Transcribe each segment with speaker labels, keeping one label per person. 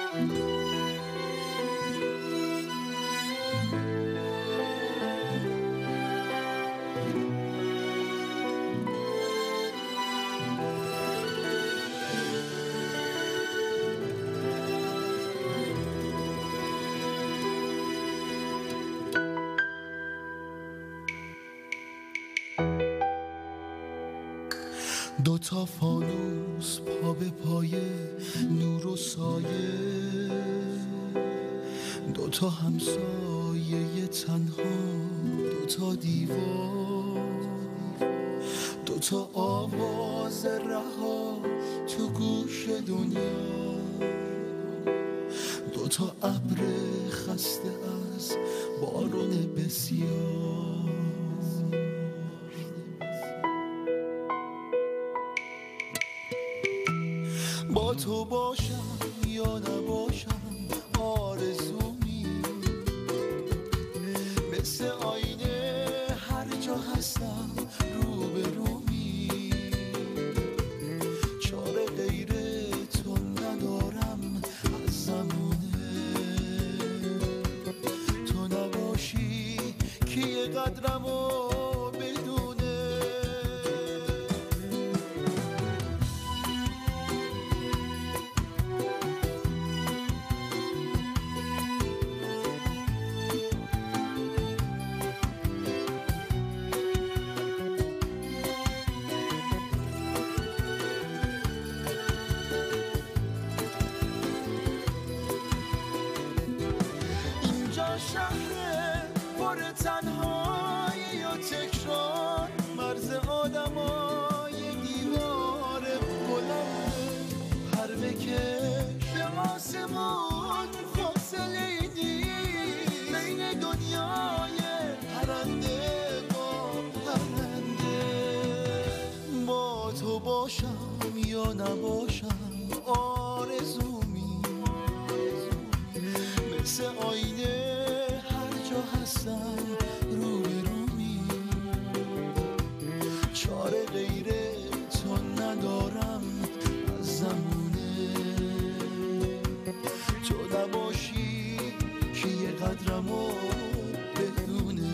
Speaker 1: دوتا فانوس پا به پای نور و سایه، دوتا همسایه تنها، دوتا دیوار، دوتا آواز رها تو گوش دنیا، دوتا ابر خسته از بارون بسیار. با تو باشم یا نباشم آرزومی، مثل آینه هر جا هستم روبرومی، چاره غیر تو ندارم از زمونه، تو نباشی کی قدرمو شهر پر تنهایی یا تکرار، مرز آدمای دیوار بلند پر بکش به آسمون، فاصله نیست بین دنیای پرنده با پرنده. با تو باشم یا نباشم آرزومی، مثل آینه هستم روبرومی، چاره غیر تو ندارم از زمونه، تو نباشی کی قدرمو بدونه.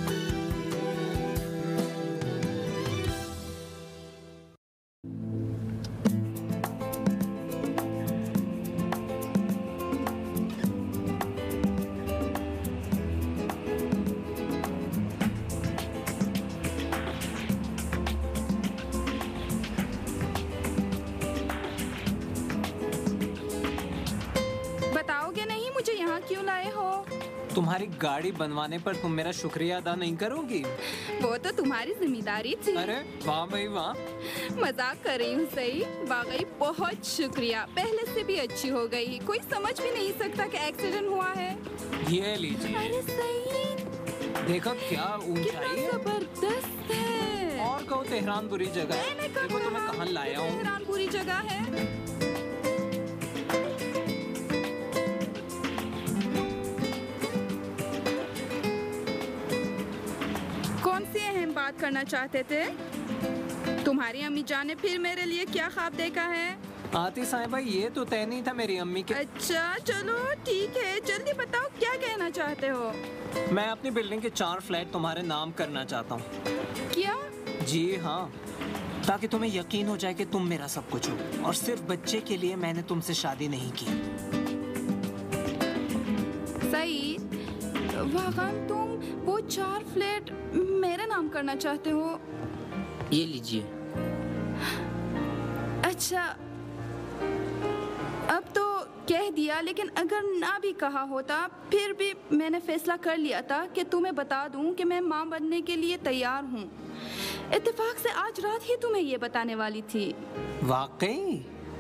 Speaker 2: तुम्हारी गाड़ी बनवाने पर तुम मेरा शुक्रिया अदा नहीं करोगी?
Speaker 3: वो तो तुम्हारी जिम्मेदारी थी।
Speaker 2: अरे वाह भाई वाह।
Speaker 3: मजाक कर रही हूँ सही, वाकई बहुत शुक्रिया, पहले से भी अच्छी हो गई, कोई समझ भी नहीं सकता कि एक्सीडेंट हुआ है।
Speaker 2: ये लीजिए।
Speaker 3: अरे सही,
Speaker 2: देखो क्या ऊंचाई है,
Speaker 3: जबरदस्त है।
Speaker 2: और कहो तेहरान बुरी जगह है, देखो तुम्हें कहाँ लाया हूँ।
Speaker 3: तेहरान बुरी जगह है। कौन सी अहम बात करना चाहते थे? तुम्हारी अम्मी जान ने फिर मेरे लिए क्या ख्वाब देखा है?
Speaker 2: आती साहिबा, ये तो तय नहीं था मेरी अम्मी के।
Speaker 3: अच्छा चलो ठीक है, जल्दी बताओ क्या कहना चाहते हो?
Speaker 2: मैं अपनी बिल्डिंग के 4 फ्लैट तुम्हारे नाम करना चाहता हूँ।
Speaker 3: क्या? जी
Speaker 2: हाँ, ताकि तुम्हें यकीन हो जाए कि तुम मेरा सब कुछ हो, और सिर्फ बच्चे के लिए मैंने तुमसे शादी नहीं की।
Speaker 3: सही, वाकई तुम वो 4 फ्लैट मेरे नाम करना चाहते हो?
Speaker 4: ये लीजिए।
Speaker 3: अच्छा, अब तो कह दिया, लेकिन अगर ना भी कहा होता फिर भी मैंने फैसला कर लिया था कि तुम्हें बता दूं कि मैं माँ बनने के लिए तैयार हूँ। इत्तेफाक से आज रात ही तुम्हें ये बताने वाली थी।
Speaker 2: वाकई?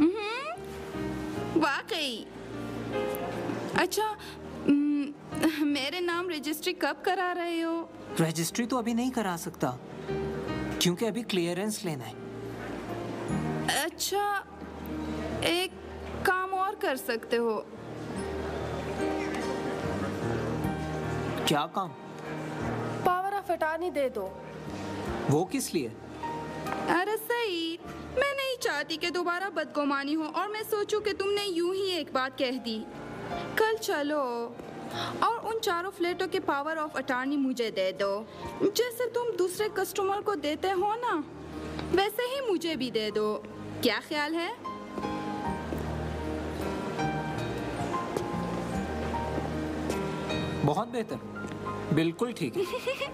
Speaker 3: वाकई। अच्छा, मेरे नाम रजिस्ट्री कब करा रहे हो?
Speaker 2: रजिस्ट्री तो अभी नहीं करा सकता, क्योंकि अभी क्लियरेंस लेना है।
Speaker 3: अच्छा, एक काम और कर सकते हो।
Speaker 2: क्या काम?
Speaker 5: पावर ऑफ अटॉर्नी दे दो।
Speaker 2: वो किस लिए?
Speaker 3: अरे सही, मैं नहीं चाहती कि दोबारा बदगुमानी हो और मैं सोचूं कि तुमने यूं ही एक बात कह दी। कल चलो और उन 4 फ्लैटों के पावर ऑफ अटॉर्नी मुझे दे दो। जैसे तुम दूसरे कस्टमर को देते हो ना, वैसे ही मुझे भी दे दो। क्या ख्याल है?
Speaker 2: बहुत बेहतर, बिल्कुल ठीक है।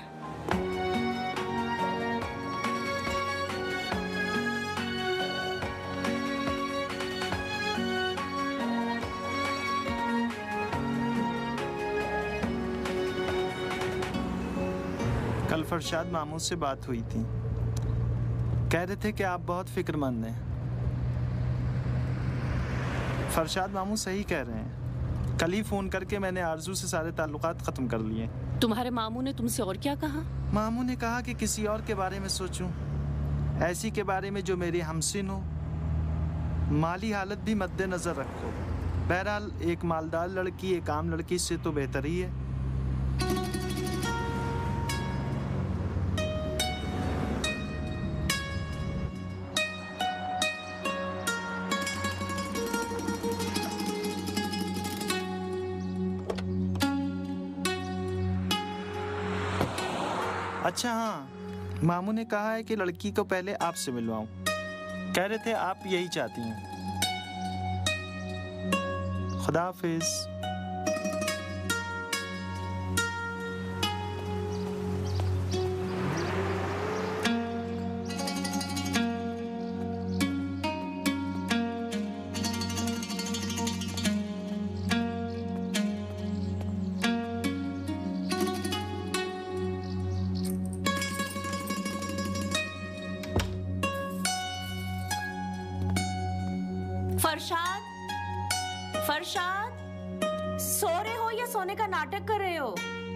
Speaker 6: कल फरशाद मामू से बात हुई थी, कह रहे थे कि आप बहुत फिक्रमंद हैं। फरशाद मामू सही कह रहे हैं। कल ही फ़ोन करके मैंने आरजू से सारे ताल्लुकात ख़त्म कर लिए।
Speaker 7: तुम्हारे मामू ने तुमसे और क्या कहा?
Speaker 6: मामू ने कहा कि किसी और के बारे में सोचूं, ऐसी के बारे में जो मेरी हमसिन हो, माली हालत भी मद्देनज़र रखो। बहरहाल एक मालदार लड़की एक आम लड़की से तो बेहतर ही है। अच्छा हाँ, मामू ने कहा है कि लड़की को पहले आपसे मिलवाऊं। कह रहे थे आप यही चाहती हैं। खुदा हाफिज़।
Speaker 7: फरशाद, सो रहे हो या सोने का नाटक कर रहे हो?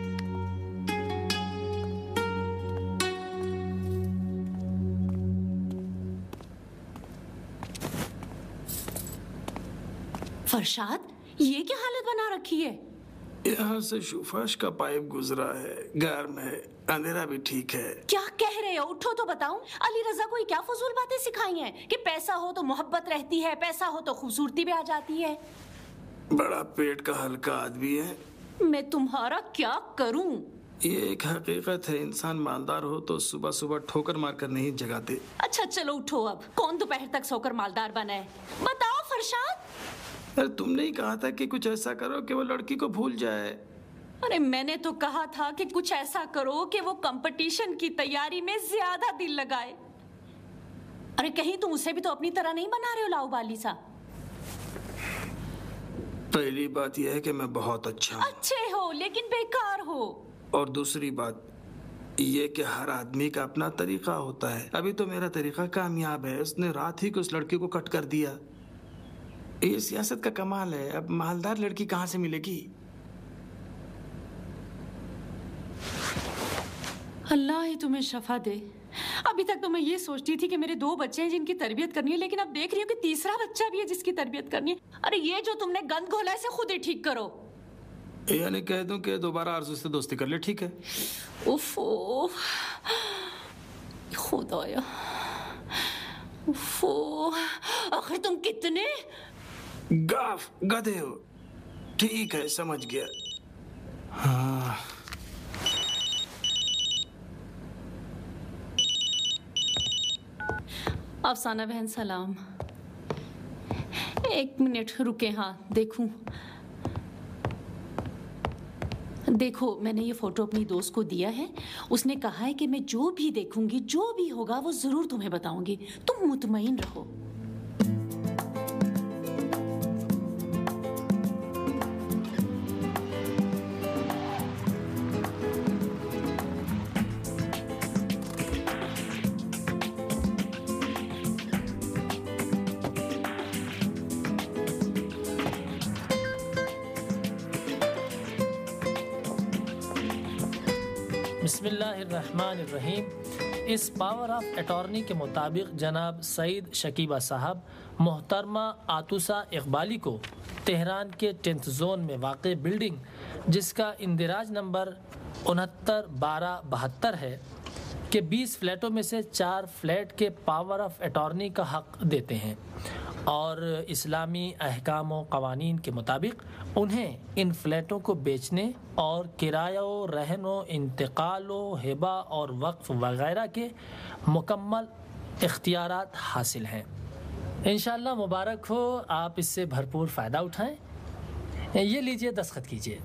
Speaker 8: फरशाद, ये क्या हालत बना रखी है?
Speaker 9: यहाँ से शुफाश का पाइप गुजरा है, गर्म है, अंधेरा भी ठीक है।
Speaker 8: क्या कह रहे हो? उठो तो बताऊं। अली रजा को क्या फजूल बातें सिखाई हैं कि पैसा हो तो मोहब्बत रहती है, पैसा हो तो खूबसूरती भी आ जाती है।
Speaker 9: बड़ा पेट का हल्का आदमी है।
Speaker 8: मैं तुम्हारा क्या करूं?
Speaker 9: ये एक हकीकत है, इंसान मालदार हो तो सुबह सुबह ठोकर मारकर नहीं जगाते।
Speaker 8: अच्छा चलो उठो अब। कौन दोपहर तक सोकर मालदार बना है? बताओ फरशाद।
Speaker 9: अरे तुमने ही कहा था कि कुछ ऐसा करो कि वो लड़की को भूल जाए।
Speaker 8: अरे मैंने तो कहा था कि कुछ ऐसा करो कि वो कंपटीशन की तैयारी में ज्यादा दिल लगाए। अरे कहीं तुम उसे भी तो अपनी तरह नहीं बना रहे हो लाउबाली सा।
Speaker 9: पहली बात यह है कि मैं बहुत अच्छा हूँ।
Speaker 8: अच्छे हो लेकिन बेकार हो।
Speaker 9: और दूसरी बात ये कि हर आदमी का अपना तरीका होता है। अभी तो मेरा तरीका कामयाब है। उसने रात ही को उस लड़की को कट कर दिया। ये सियासत का कमाल है। अब मालदार लड़की कहाँ से मिलेगी?
Speaker 8: अल्लाह ही तुम्हें शफा दे। अभी तक तो मैं ये सोचती थी कि मेरे 2 बच्चे हैं जिनकी तरबियत करनी है, लेकिन अब देख रही हूँ कि तीसरा बच्चा भी है जिसकी तरबियत करनी है। अरे ये जो तुमने गंद घोला है इसे खुद ही ठीक करो।
Speaker 9: यानी कह दूं कि दोबारा आरज़ू से दोस्ती कर ले, ठीक है?
Speaker 8: उफ़ो, खुदाया, उफ़ो, आखिर तुम कितने
Speaker 9: गाफ गधे हो। ठीक है, समझ गया। हाँ।
Speaker 8: अफसाना बहन सलाम। 1 मिनट रुके। हाँ देखूं। देखो मैंने ये फोटो अपनी दोस्त को दिया है। उसने कहा है कि मैं जो भी देखूंगी, जो भी होगा वो जरूर तुम्हें बताऊंगी। तुम मुतमईन रहो।
Speaker 10: बिस्मिल्लाहिर्रहमानिर्रहीम। इस पावर ऑफ अटॉर्नी के मुताबिक जनाब सईद शकीबा साहब मोहतरमा आतुसा इकबाली को तेहरान के 10th जोन में वाक़ बिल्डिंग जिसका इंदिराज नंबर 691272 है, कि 20 फ्लैटों में से 4 फ्लैट के पावर ऑफ अटॉर्नी का हक देते हैं और इस्लामी अहकाम व क़वानीन के मुताबिक उन्हें इन फ्लैटों को बेचने और किराया व रहन व इंतकाल व हिबा और वक्फ वगैरह के मुकम्मल इख्तियारात हासिल हैं। इंशाअल्लाह मुबारक हो, आप इससे भरपूर फ़ायदा उठाएं। ये लीजिए, दस्तखत कीजिए।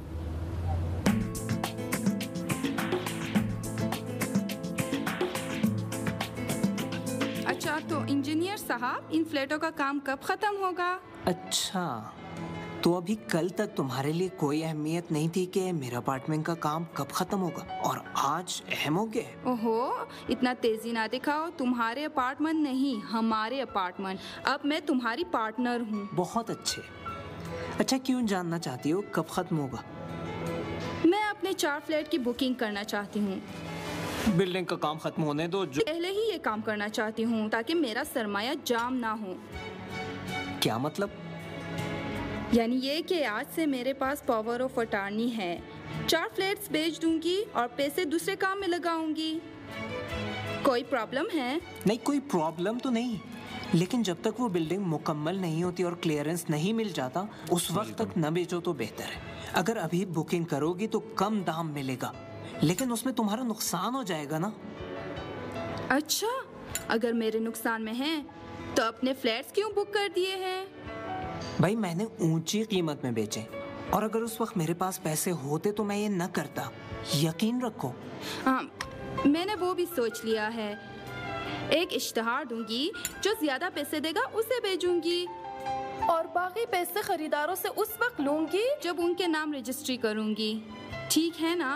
Speaker 3: अच्छा, तो इंजीनियर साहब, इन फ्लैटों का काम कब खत्म होगा?
Speaker 2: अच्छा, तो अभी कल तक तुम्हारे लिए कोई अहमियत नहीं थी कि मेरा अपार्टमेंट का काम कब खत्म होगा, और आज अहम हो गया।
Speaker 3: ओहो, इतना तेजी ना दिखाओ। तुम्हारे अपार्टमेंट नहीं, हमारे अपार्टमेंट। अब मैं तुम्हारी पार्टनर हूँ।
Speaker 2: बहुत अच्छे। अच्छा, क्यों जानना चाहती हो कब खत्म होगा?
Speaker 3: मैं अपने 4 फ्लैट की बुकिंग करना चाहती हूँ।
Speaker 2: बिल्डिंग का काम खत्म होने दो। जो
Speaker 3: पहले ही ये काम करना चाहती हूँ ताकि मेरा सरमाया जाम ना हो।
Speaker 2: क्या मतलब?
Speaker 3: यानी ये कि आज से मेरे पास पावर ऑफ अटॉर्नी है। 4 फ्लैट्स बेच दूंगी और पैसे दूसरे काम में लगाऊंगी। कोई प्रॉब्लम है?
Speaker 2: नहीं, कोई प्रॉब्लम तो नहीं, लेकिन जब तक वो बिल्डिंग मुकम्मल नहीं होती और क्लियरेंस नहीं मिल जाता, उस वक्त तक न बेचो तो बेहतर है। अगर अभी बुकिंग करोगी तो कम दाम मिलेगा, लेकिन उसमें तुम्हारा नुकसान हो जाएगा ना।
Speaker 3: अच्छा, अगर मेरे नुकसान में है तो अपने फ्लैट्स क्यों बुक कर दिए हैं?
Speaker 2: भाई, मैंने ऊंची कीमत में बेचे, और अगर उस वक्त मेरे पास पैसे होते तो मैं ये न करता, यकीन रखो।
Speaker 3: हाँ, मैंने वो भी सोच लिया है। एक इश्तिहार दूंगी, जो ज्यादा पैसे देगा उसे भेजूंगी,
Speaker 5: और बाकी पैसे खरीदारों से उस वक्त लूंगी
Speaker 3: जब उनके नाम रजिस्ट्री करूंगी। ठीक है ना?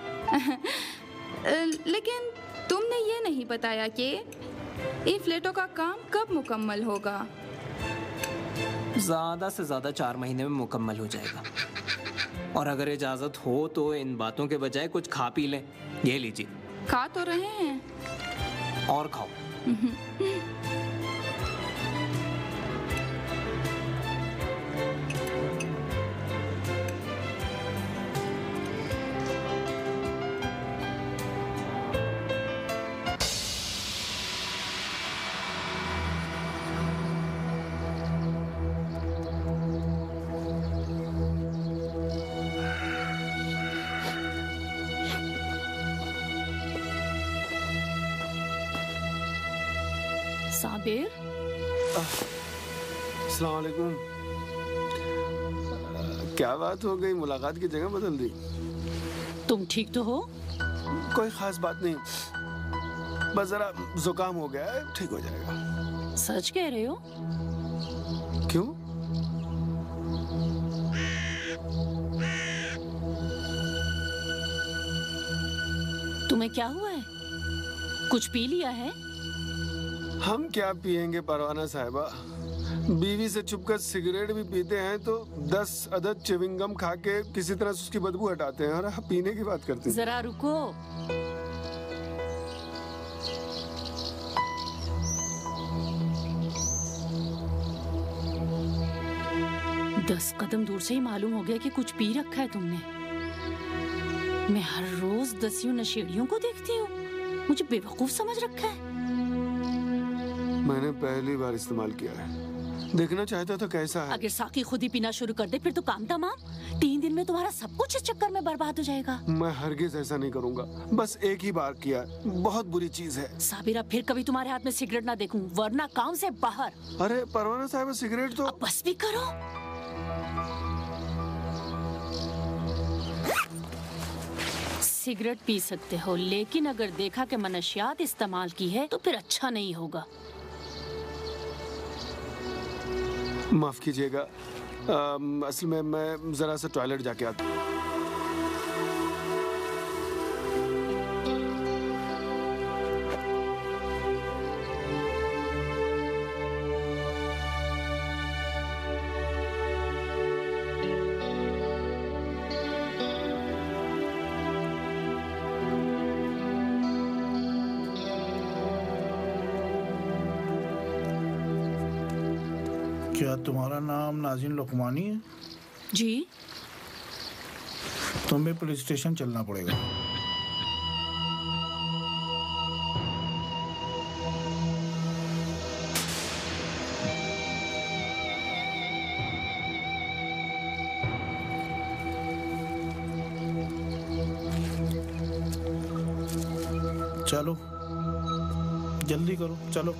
Speaker 3: लेकिन तुमने ये नहीं बताया कि इन फ्लैटों का काम कब मुकम्मल होगा?
Speaker 2: ज्यादा से ज्यादा 4 महीने में मुकम्मल हो जाएगा, और अगर इजाजत हो तो इन बातों के बजाय कुछ खा पी लें। ये लीजिए।
Speaker 3: खा तो रहे हैं।
Speaker 2: और खाओ।
Speaker 8: साबिर,
Speaker 11: अस्सलाम वालेकुम। क्या बात हो गई, मुलाकात की जगह बदल दी?
Speaker 8: तुम ठीक तो हो?
Speaker 11: कोई खास बात नहीं, बस जरा जुकाम हो गया है, ठीक हो जाएगा।
Speaker 8: सच कह रहे हो?
Speaker 11: क्यों?
Speaker 8: तुम्हें क्या हुआ है? कुछ पी लिया है?
Speaker 11: हम क्या पिएंगे परवाना साहिबा, बीवी से छुपकर सिगरेट भी पीते हैं तो 10 अदद च्युइंगम खा के किसी तरह से उसकी बदबू हटाते हैं, और आप पीने की बात करते हैं।
Speaker 8: जरा रुको। दस कदम दूर से ही मालूम हो गया कि कुछ पी रखा है तुमने। मैं हर रोज 10 नशेड़ियों को देखती हूँ, मुझे बेवकूफ समझ रखा है।
Speaker 11: मैंने पहली बार इस्तेमाल किया है, देखना चाहता था कैसा है।
Speaker 8: अगर साकी खुद ही पीना शुरू कर दे फिर तो काम तमाम। 3 दिन में तुम्हारा सब कुछ इस चक्कर में बर्बाद हो जाएगा।
Speaker 11: मैं हरगिज ऐसा नहीं करूंगा, बस एक ही बार किया, बहुत बुरी चीज है।
Speaker 8: साबिर, अब फिर कभी तुम्हारे हाथ में सिगरेट ना देखूं, वरना काम से बाहर।
Speaker 11: अरे परवाना साहब, सिगरेट तो।
Speaker 8: अब बस भी करो। सिगरेट पी सकते हो, लेकिन अगर देखा कि मनशियात इस्तेमाल की है तो फिर अच्छा नहीं होगा।
Speaker 11: माफ कीजिएगा, असल में मैं जरा सा टॉयलेट जाके आता हूँ।
Speaker 12: क्या तुम्हारा नाम नाज़िन लुकमानी है?
Speaker 8: जी।
Speaker 12: तुम्हें पुलिस स्टेशन चलना पड़ेगा। चलो जल्दी करो, चलो।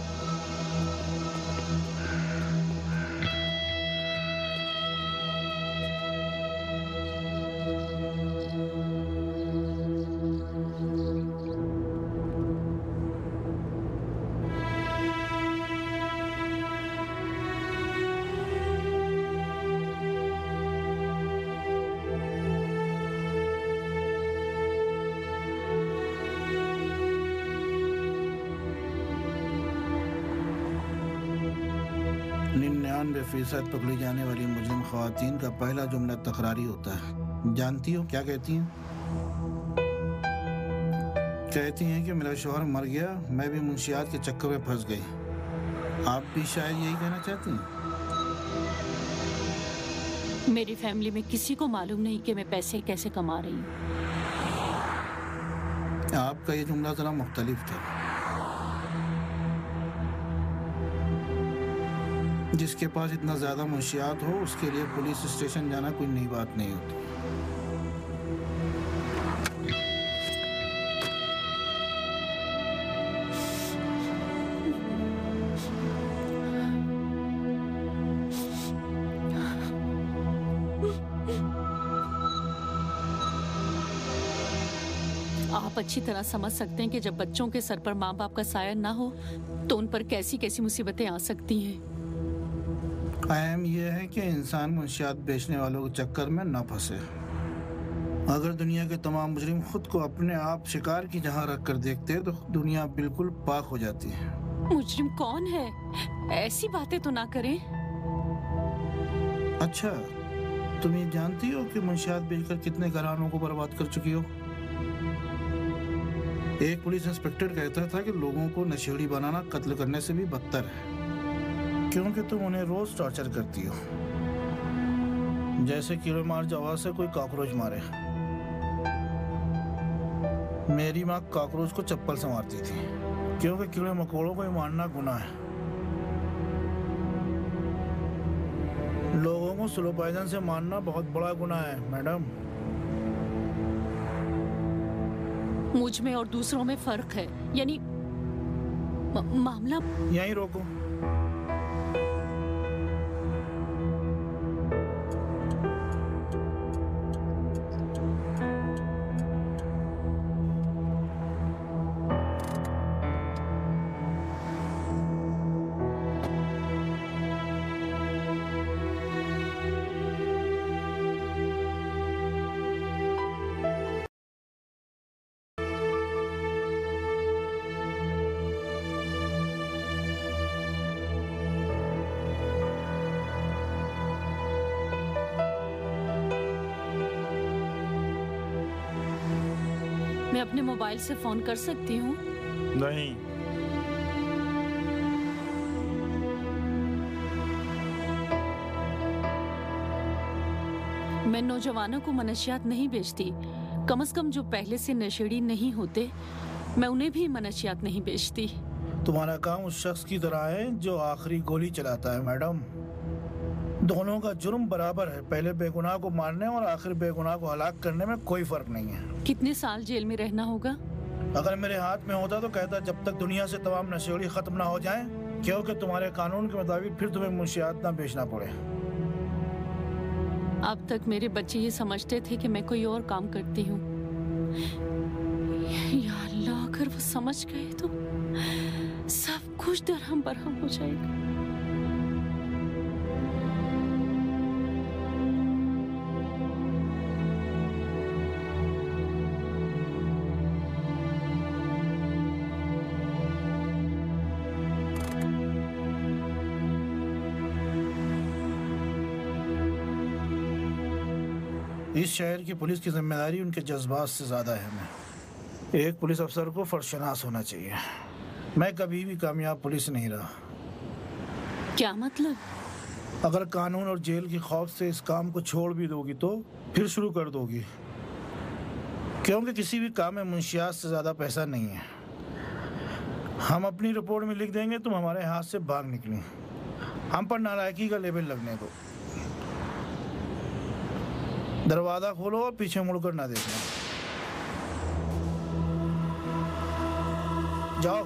Speaker 12: फीसद पकड़ी जाने वाली मुस्लिम ख्वातीन का पहला जुमला तकरारी होता है। जानती हो क्या कहती हैं? कहती हैं कि मेरा शौहर मर गया, मैं भी मुंशियात के चक्कर में फंस गई। आप भी शायद यही कहना चाहती हैं?
Speaker 8: मेरी फैमिली में किसी को मालूम नहीं कि मैं पैसे कैसे कमा रही हूँ।
Speaker 12: आपका ये जुमला जरा मुख्तलिफ था। जिसके पास इतना ज्यादा मुंशियात हो उसके लिए पुलिस स्टेशन जाना कोई नई बात नहीं होती।
Speaker 8: आप अच्छी तरह समझ सकते हैं कि जब बच्चों के सर पर माँ बाप का साया ना हो तो उन पर कैसी कैसी मुसीबतें आ सकती हैं।
Speaker 12: अहम यह है कि इंसान मुंशियात बेचने वालों के चक्कर में न फंसे। अगर दुनिया के तमाम मुजरिम खुद को अपने आप शिकार की जहां रख कर देखते तो दुनिया बिल्कुल पाक हो जाती है।
Speaker 8: मुजरिम कौन है? ऐसी बातें तो ना करें।
Speaker 12: अच्छा, तुम ये जानती हो कि मुंशियात बेचकर कितने घरानों को बर्बाद कर चुकी हो? एक पुलिस इंस्पेक्टर कहता था कि लोगों को नशेड़ी बनाना कत्ल करने से भी बदतर है, क्योंकि तुम उन्हें रोज टॉर्चर करती हो, जैसे कीड़े मार जवा से कोई कॉकरोच मारे। मेरी माँ कॉकरोच को चप्पल से मारती थी, क्योंकि कीड़े मकोड़ों को मारना गुनाह है। लोगों को स्लो पॉइजन से मारना बहुत बड़ा गुनाह है मैडम।
Speaker 8: मुझ में और दूसरों में फर्क है, यानी मामला।
Speaker 12: यहीं रोको।
Speaker 8: मैं अपने मोबाइल से फोन कर सकती हूँ?
Speaker 12: नहीं।
Speaker 8: मैं नौजवानों को मनशियात नहीं बेचती। कम से कम जो पहले से नशेड़ी नहीं होते, मैं उन्हें भी मनशियात नहीं बेचती।
Speaker 12: तुम्हारा काम उस शख्स की तरह है जो आखिरी गोली चलाता है मैडम। दोनों का जुर्म बराबर है। पहले बेगुनाह को मारने और आखिर बेगुनाह को हलाक करने में कोई फर्क नहीं है।
Speaker 8: कितने साल जेल में रहना होगा?
Speaker 12: अगर मेरे हाथ में होता तो कहता जब तक दुनिया से तमाम नशेड़ी खत्म ना हो जाएं, क्योंकि तुम्हारे कानून के मुताबिक फिर तुम्हें मुंशियात ना बेचना पड़े।
Speaker 8: अब तक मेरे बच्चे ये समझते थे कि मैं कोई और काम करती हूँ। या अल्लाह, अगर वो समझ गए तो सब कुछ दरहम बरहम हो जाएगा।
Speaker 12: इस शहर की पुलिस की जिम्मेदारी उनके जज्बात से ज्यादा अहम है। एक पुलिस अफसर को फर्शनास होना चाहिए। मैं कभी भी कामयाब पुलिस नहीं रहा।
Speaker 8: क्या मतलब?
Speaker 12: अगर कानून और जेल के खौफ से इस काम को छोड़ भी दोगी तो फिर शुरू कर दोगी, क्योंकि किसी भी काम में मुंशियात से ज्यादा पैसा नहीं है। हम अपनी रिपोर्ट में लिख देंगे तुम हमारे हाथ से भाग निकली। हम पर नालायकी का लेबल लगने दो। दरवाजा खोलो और पीछे मुड़कर ना देखना। जाओ।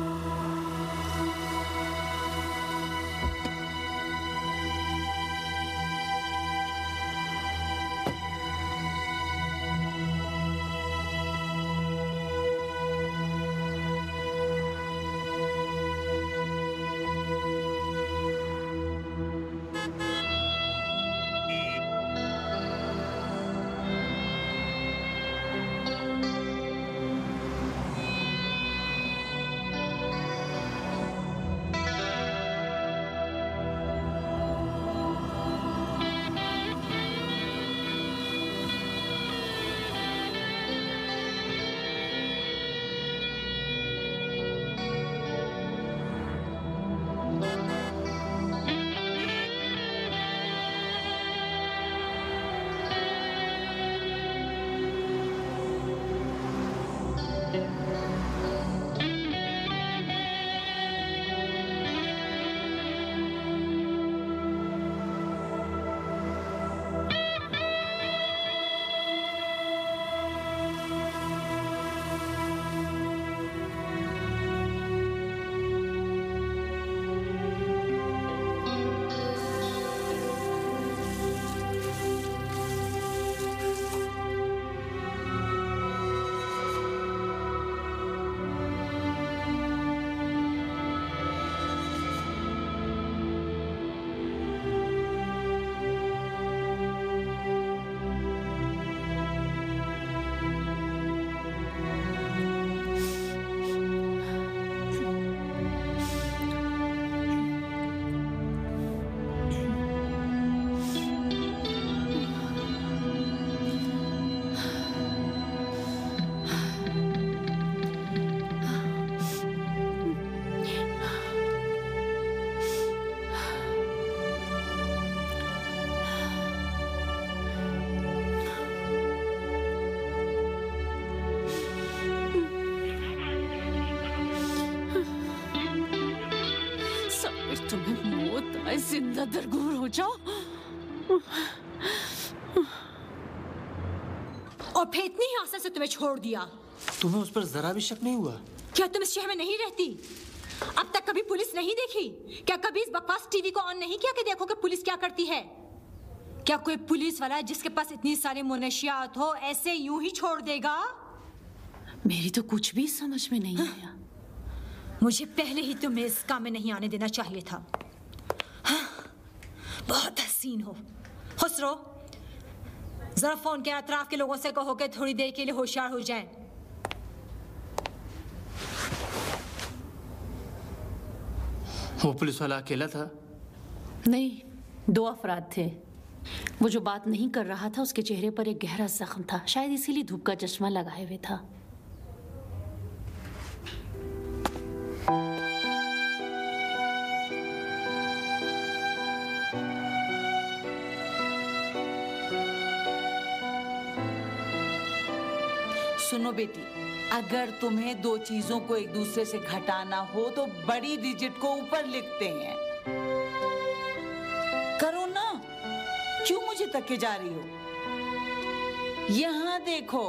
Speaker 8: जिंदा दरगूर हो जाओ और फिर इतनी ही आसानी से तुम्हें छोड़ दिया।
Speaker 2: तुम्हें उस पर जरा भी शक नहीं हुआ?
Speaker 8: क्या तुम इस शहर में नहीं रहती? अब तक कभी पुलिस नहीं देखी? क्या कभी इस बकवास टीवी को ऑन नहीं किया कि देखो कि पुलिस क्या करती है? क्या कोई पुलिस वाला जिसके पास इतनी सारी मुनशियात हो ऐसे यूं ही छोड़ देगा?
Speaker 7: मेरी तो कुछ भी समझ में नहीं आया।
Speaker 8: मुझे पहले ही तुम्हें इस काम में नहीं आने देना चाहिए था। हाँ, बहुत हसीन हो। खुसरो, जरा फोन के अतराफ के लोगों से कहो कि थोड़ी देर के लिए होशियार हो जाएं।
Speaker 2: वो पुलिस वाला अकेला था?
Speaker 7: नहीं, 2 अफराद थे। वो जो बात नहीं कर रहा था उसके चेहरे पर एक गहरा जख्म था, शायद इसीलिए धूप का चश्मा लगाए हुए था।
Speaker 13: सुनो बेटी, अगर तुम्हें 2 चीजों को एक दूसरे से घटाना हो तो बड़ी डिजिट को ऊपर लिखते हैं। करो ना, क्यों मुझे तके जा रही हो? यहाँ देखो।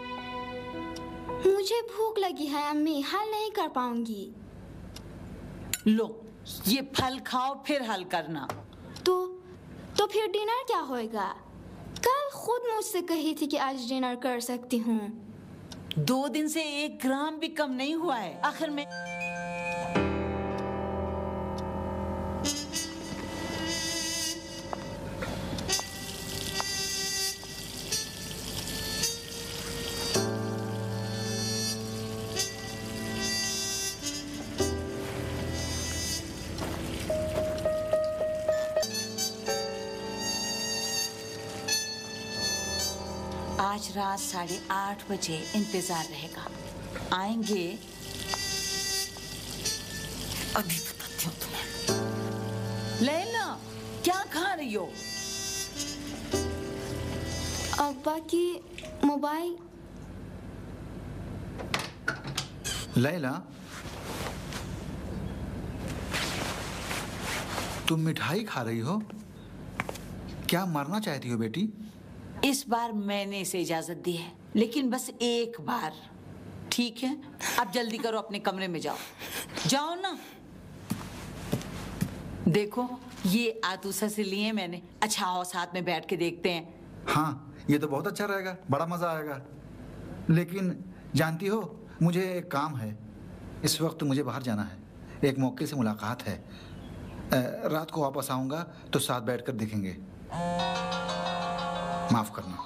Speaker 14: मुझे भूख लगी है अम्मी, हल नहीं कर पाऊंगी।
Speaker 13: लो, ये फल खाओ फिर हल करना।
Speaker 14: तो फिर डिनर क्या होएगा? कल खुद मुझसे कही थी कि आज डिनर कर सकती हूँ।
Speaker 13: 2 दिन से 1 ग्राम भी कम नहीं हुआ है। आखिर में आज रात 8:30 बजे इंतजार रहेगा। आएंगे? अभी बताती हूँ तुम्हें। लैला, क्या खा रही हो?
Speaker 14: अब्बा की मोबाइल।
Speaker 15: लैला, तुम मिठाई खा रही हो? क्या मरना चाहती हो बेटी?
Speaker 13: इस बार मैंने इसे इजाजत दी है, लेकिन बस 1 बार, ठीक है, अब जल्दी करो, अपने कमरे में जाओ। जाओ ना। देखो ये आतूसा से लिए मैंने। अच्छा आओ साथ में बैठ के देखते हैं।
Speaker 15: हाँ, ये तो बहुत अच्छा रहेगा, बड़ा मजा आएगा। लेकिन जानती हो, मुझे एक काम है, इस वक्त मुझे बाहर जाना है, एक मौके से मुलाकात है। रात को वापस आऊंगा तो साथ बैठकर देखेंगे। माफ करना।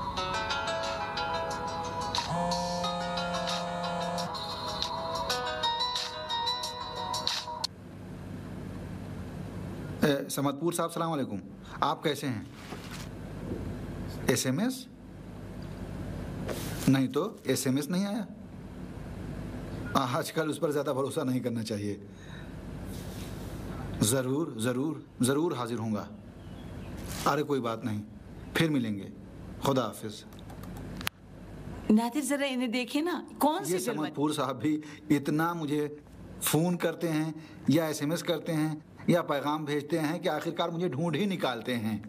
Speaker 15: समदपुर साहब, सलाम वालेकुम। आप कैसे हैं? एसएमएस? नहीं तो एसएमएस नहीं आया। आजकल उस पर ज्यादा भरोसा नहीं करना चाहिए। जरूर जरूर जरूर हाजिर होऊंगा। अरे कोई बात नहीं, फिर मिलेंगे। खुदा हाफिज।
Speaker 13: नादिर जरा इन्हें देखे ना, कौन सी
Speaker 15: ये
Speaker 13: फिल्म है?
Speaker 15: समदपुर साहब भी इतना मुझे फोन करते हैं या एसएमएस करते हैं या पैगाम भेजते हैं कि आखिरकार मुझे ढूंढ ही निकालते हैं।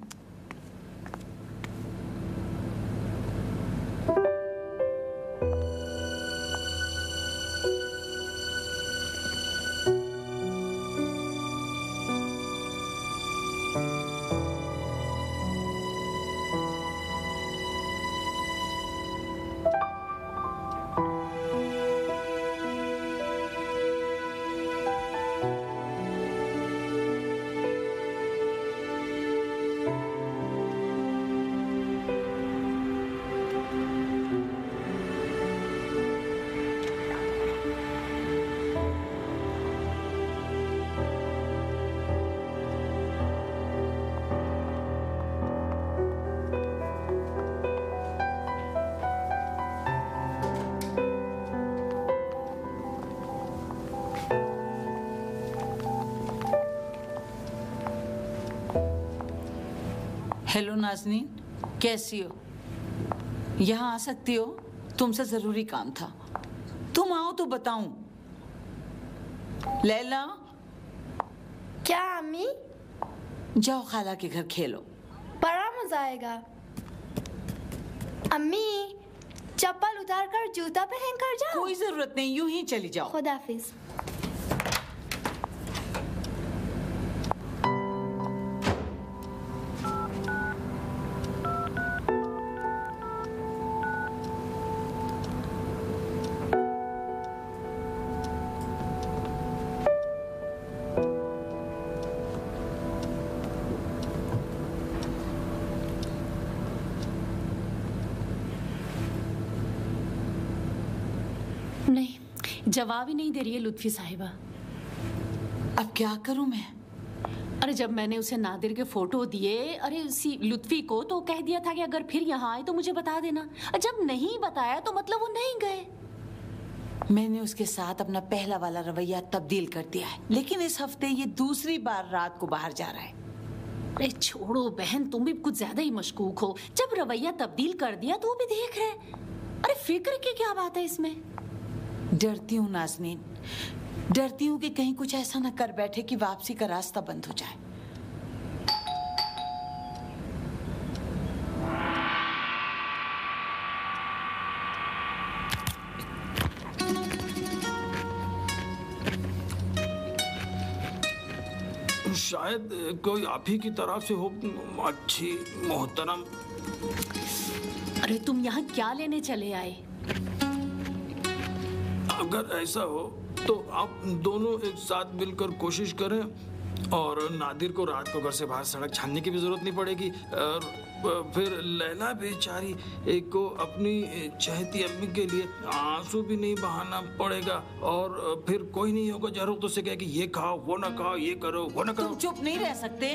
Speaker 13: हेलो नाज़नीन, कैसी हो? यहाँ आ सकती हो? तुमसे जरूरी काम था। तुम आओ तो बताऊं। लैला।
Speaker 14: क्या अम्मी?
Speaker 13: जाओ खाला के घर खेलो,
Speaker 14: बड़ा मजा आएगा। अम्मी चप्पल उतार कर जूता पहन कर जाओ।
Speaker 13: कोई जरूरत नहीं, यूं ही चली जाओ।
Speaker 14: खुदा हाफिज।
Speaker 7: नहीं, जवाब ही नहीं दे रही है लुत्फी साहिबा।
Speaker 13: अब क्या करूं मैं?
Speaker 7: अरे जब मैंने उसे नादिर के फोटो दिए, अरे उसी लुत्फी को, तो कह दिया था कि अगर फिर यहाँ आए तो मुझे बता देना। जब नहीं बताया तो मतलब वो नहीं गए।
Speaker 13: मैंने उसके साथ अपना पहला वाला रवैया तब्दील कर दिया है, लेकिन इस हफ्ते ये दूसरी बार रात को बाहर जा रहा है।
Speaker 7: अरे छोड़ो बहन, तुम भी कुछ ज्यादा ही मशकूक हो। जब रवैया तब्दील कर दिया तो वो भी देख रहे। अरे फिक्र की क्या बात है इसमें?
Speaker 13: डरती हूँ नाज़नीन, डरती हूँ कि कहीं कुछ ऐसा न कर बैठे कि वापसी का रास्ता बंद हो जाए।
Speaker 9: शायद कोई आप ही की तरफ से हो, अच्छी मोहतरम।
Speaker 7: अरे तुम यहाँ क्या लेने चले आए?
Speaker 9: अगर ऐसा हो तो आप दोनों एक साथ मिलकर कोशिश करें और नादिर को रात को घर से बाहर सड़क छानने की भी जरूरत नहीं पड़ेगी। और फिर लैला बेचारी एक को अपनी चहती अम्मी के लिए आंसू भी नहीं बहाना पड़ेगा। और फिर कोई नहीं होगा जरूर तो से कहे कि ये खाओ वो ना खाओ, ये करो वो ना करो।
Speaker 13: तुम चुप नहीं रह सकते?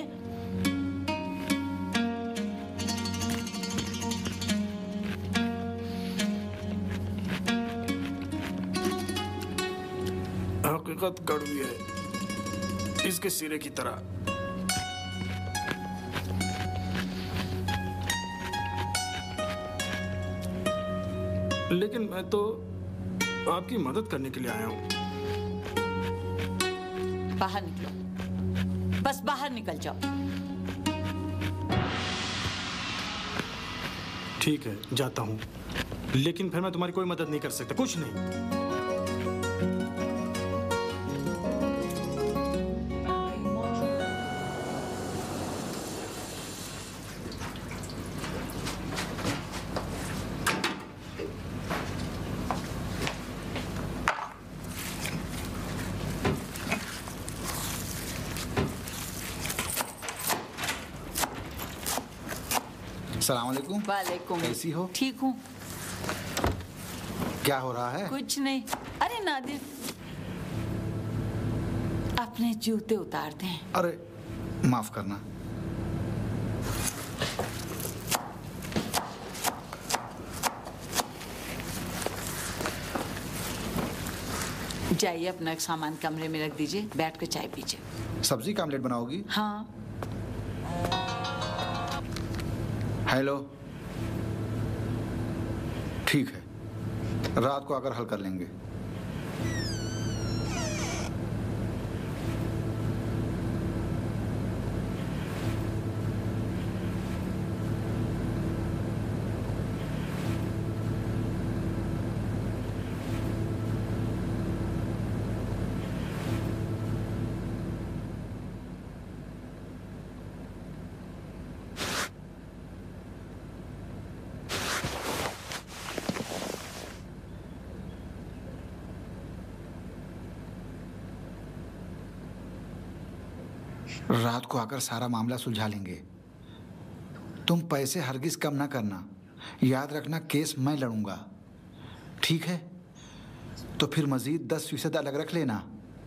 Speaker 9: हकीकत कड़वी है, इसके सिरे की तरह। लेकिन मैं तो आपकी मदद करने के लिए आया हूं।
Speaker 13: बाहर निकलो, बस बाहर निकल जाओ।
Speaker 9: ठीक है, जाता हूं। लेकिन फिर मैं तुम्हारी कोई मदद नहीं कर सकता, कुछ नहीं।
Speaker 15: अस्सलाम वालेकुम।
Speaker 13: वालेकुम।
Speaker 15: कैसी हो?
Speaker 13: ठीक हूँ।
Speaker 15: क्या हो रहा है?
Speaker 13: कुछ नहीं। अरे नादिर, अपने जूते उतार दें।
Speaker 15: अरे माफ करना।
Speaker 13: जाइए, अपना सामान कमरे में रख दीजिए, बैठ कर चाय पीजिए।
Speaker 15: सब्जी का आमलेट बनाओगी?
Speaker 13: हाँ।
Speaker 15: हेलो, ठीक है, रात को आकर हल कर लेंगे। रात को आकर सारा मामला सुलझा लेंगे। तुम पैसे हरगिज कम ना करना, याद रखना केस मैं लड़ूंगा, ठीक है? तो फिर मजीद 10% अलग रख लेना।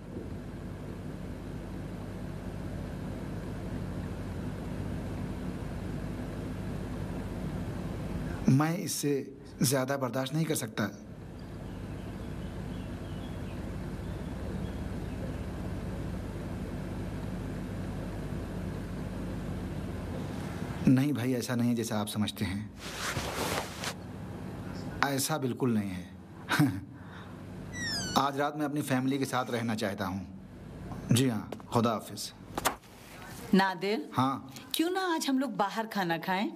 Speaker 15: मैं इससे ज्यादा बर्दाश्त नहीं कर सकता। नहीं भाई, ऐसा नहीं है जैसा आप समझते हैं। ऐसा बिल्कुल नहीं है। आज रात मैं अपनी फैमिली के साथ रहना चाहता हूँ। जी हाँ, खुदा हाफिज।
Speaker 13: नादिर।
Speaker 15: हाँ।
Speaker 13: क्यों ना आज हम लोग बाहर खाना खाएं?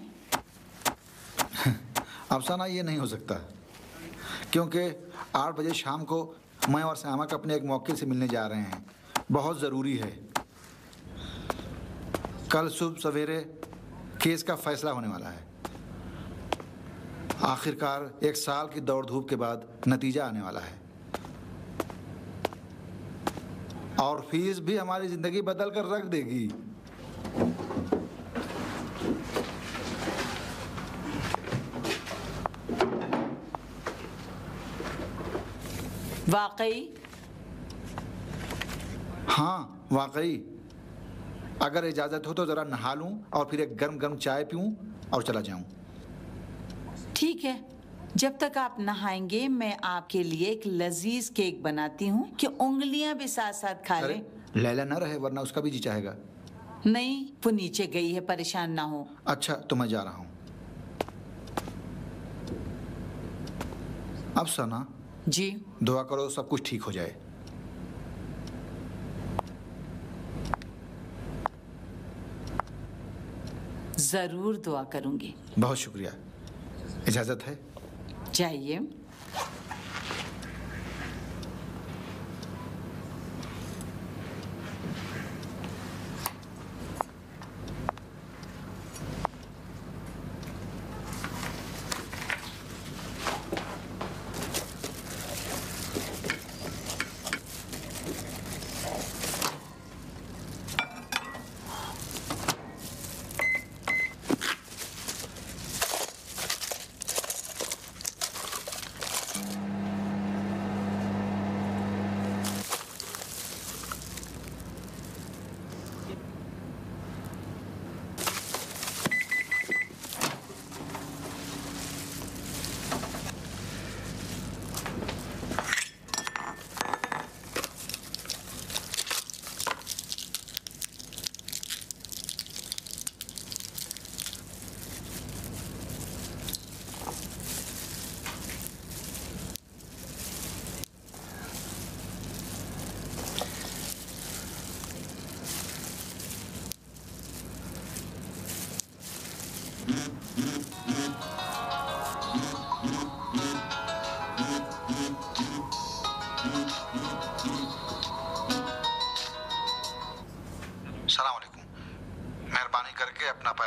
Speaker 15: अफसाना, ये नहीं हो सकता, क्योंकि 8 बजे शाम को मैं और श्यामक अपने एक मौके से मिलने जा रहे हैं। बहुत ज़रूरी है। कल सुबह सवेरे केस का फैसला होने वाला है। आखिरकार 1 साल की दौड़ धूप के बाद नतीजा आने वाला है, और फीस भी हमारी जिंदगी बदल कर रख देगी।
Speaker 13: वाकई?
Speaker 15: हाँ वाकई। अगर इजाजत हो तो जरा नहा लूं और फिर एक गर्म गर्म चाय पीऊं और चला जाऊं।
Speaker 13: ठीक है, जब तक आप नहाएंगे मैं आपके लिए एक लजीज केक बनाती हूँ कि उंगलियां भी साथ साथ खा लें।
Speaker 15: लैला न रहे वरना उसका भी जी चाहेगा।
Speaker 13: नहीं, वो नीचे गई है, परेशान ना हो।
Speaker 15: अच्छा, तो मैं जा रहा हूँ। अब सना
Speaker 13: जी,
Speaker 15: दुआ करो सब कुछ ठीक हो जाए।
Speaker 13: जरूर दुआ करूंगी।
Speaker 15: बहुत शुक्रिया। इजाजत है?
Speaker 13: जाइए।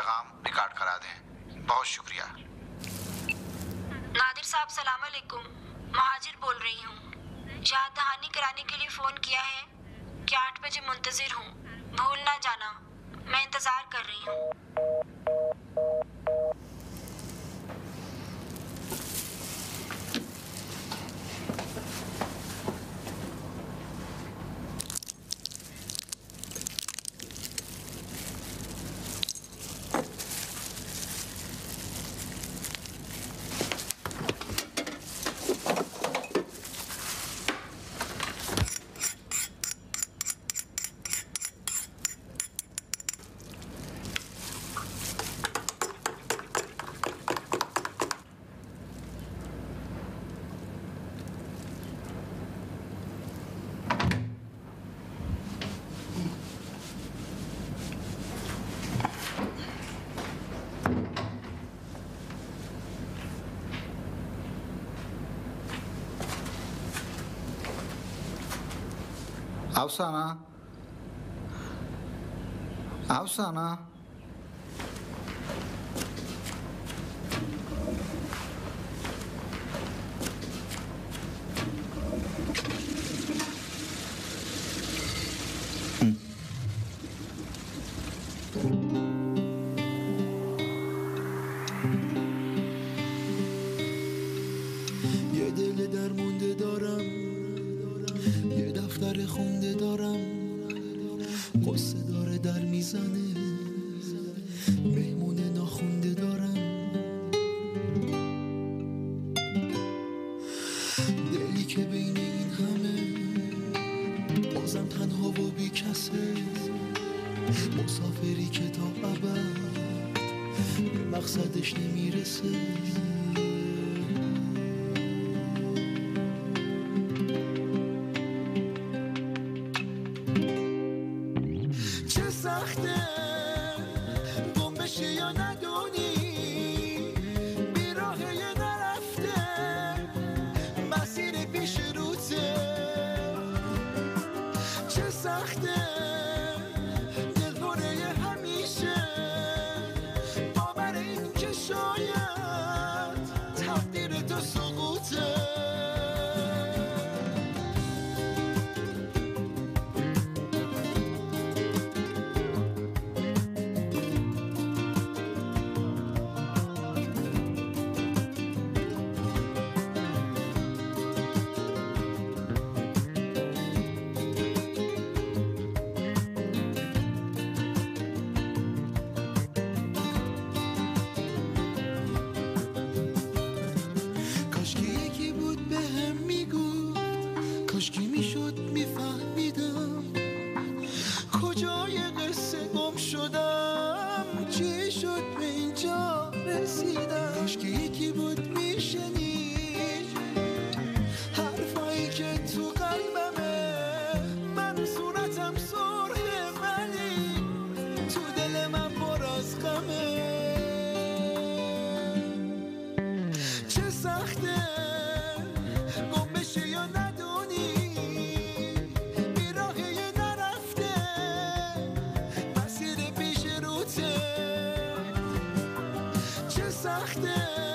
Speaker 15: पैगाम रिकॉर्ड करा दें। बहुत शुक्रिया।
Speaker 8: नादिर साहब सलाम अलैकुम, महाजिर बोल रही हूँ। यहाँ दहानी कराने के लिए फ़ोन किया है कि 8 बजे मुंतज़िर हूँ, भूल ना जाना। मैं इंतज़ार कर रही हूँ।
Speaker 15: Afsana. Afsana.
Speaker 1: یه دل درمونده دارم، یه دفتر خونده دارم، قصه داره در میزنه، مهمون ناخونده دارم، دلی که بین این همه بازم تنها و بی کسه، مسافری که تا ابد به مقصدش نمیرسه. سخته گم بشی یا ندونی بیراه یه نرفته مسیر پیش روته. چه سخته دل پره همیشه باور این که شاید تقدیر تو سقوطه. کاشکی یکی بود به هم میگو، کاشکی میشد میفهمیدم کجای قصه گم شدم، چی شد به اینجا رسیدم. کاشکی یکی بود میشنید حرفایی که تو قلبمه، من صورتم سرخه ولی تو دل من پر از غمه. چه سخته گم بشی یا ندونی بیراه یه نرفته مسیر پیش روته. چه سخته